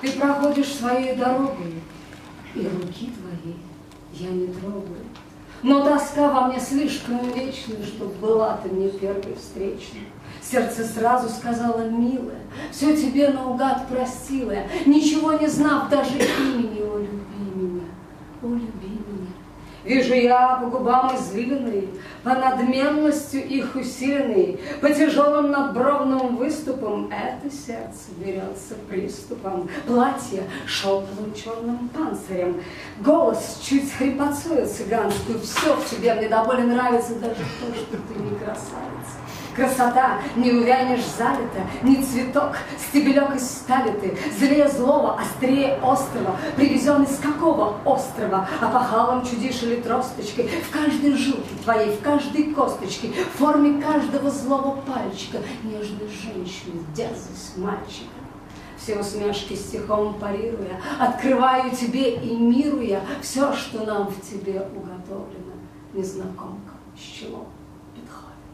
Ты проходишь своей дорогой, и руки твои я не трогаю. Но тоска во мне слишком вечная, чтоб была ты мне первой встречной. Сердце сразу сказала: милая, все тебе наугад простила я, ничего не знав даже имени. О, люби меня, о, люби меня. Вижу я по губам извилины, по надменностью их усиленной, по тяжелым надбровным выступам это сердце берется приступом. Платье шелковым черным панцирем, голос чуть хрипотцою цыганскую, все в тебе мне до боли нравится, даже то, что ты не красавица. Красота, не увянешь залита, ни цветок, стебелек из стали ты, злее злого, острее острого, привезен из какого острова, опахалом чудишь или тросточкой, в каждой жилке твоей, в каждой косточке, в форме каждого злого пальчика, нежность женщины, дерзость мальчика. Все усмешки стихом парируя, открываю тебе и миру я все, что нам в тебе уготовлено, незнакомка с челом Бетховена.